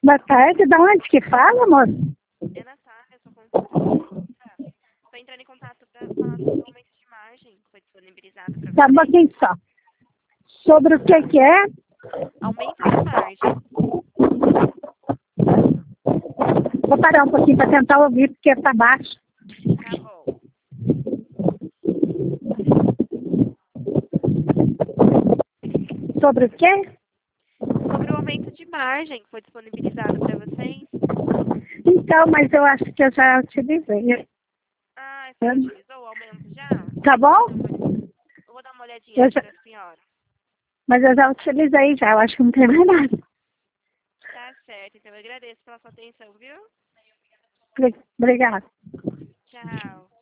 Boa tarde, da onde que fala, moço? É Natália, sou consultora. Estou entrando em contato para falar sobre o aumento de margem que foi disponibilizado para Tá um vocês. pouquinho só. Sobre o que é? Aumento de margem. Vou parar um pouquinho para tentar ouvir, porque tá baixo. Tá bom. Sobre o quê? Sobre o aumento de margem que foi disponibilizado para vocês. Então, mas eu acho que eu já utilizei. Ah, você já utilizou o aumento já? Tá bom? Eu vou dar uma olhadinha aqui para a senhora. Mas eu já utilizei já, eu acho que não tem mais nada. Tá certo, então eu agradeço pela sua atenção, viu? Obrigada. Tchau.